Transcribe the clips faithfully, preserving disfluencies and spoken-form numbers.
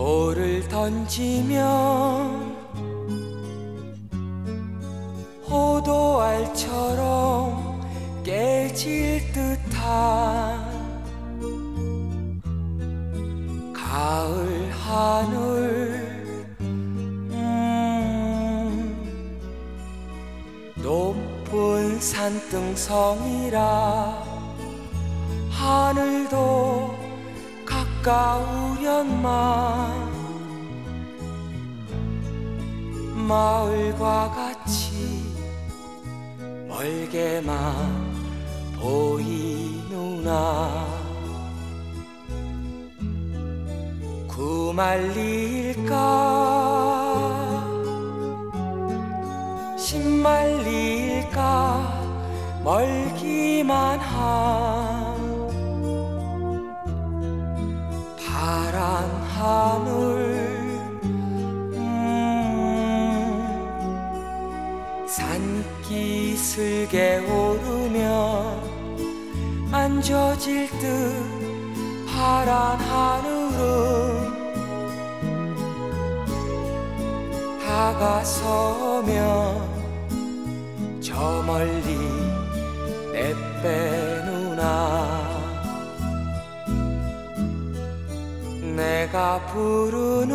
돌을 던지면 호도알처럼 깨질 듯한 가을 하늘, 음, 높은 산등성이라 하늘도 가까우련만 마을과 같이 멀게만 보이누나. 구만리일까 십만리일까 멀기만 한 파란 하늘, 음, 산기슭에 오르면 만져질 듯 파란 하늘은 다가서면 저 멀리 내빼누나. 내가 부르는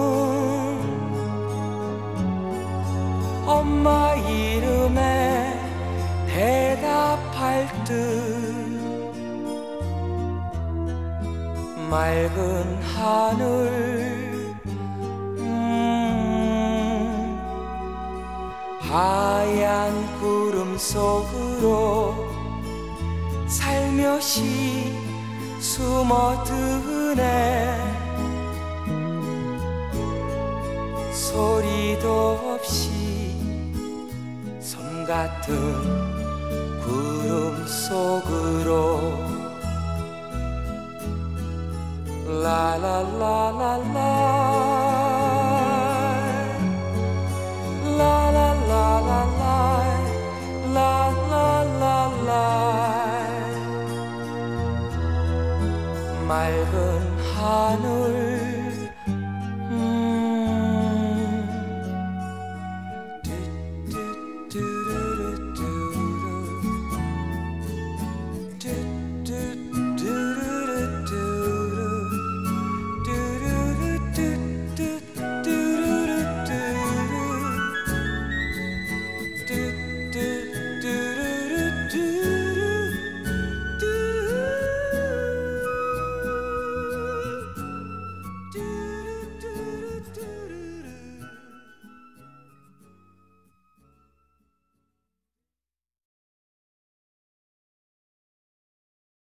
엄마 이름에 대답할 듯 맑은 하늘, 음, 하얀 구름 속으로 살며시 숨어드네. 소리도 없이 솜 같은 구름 속으로 라라라라라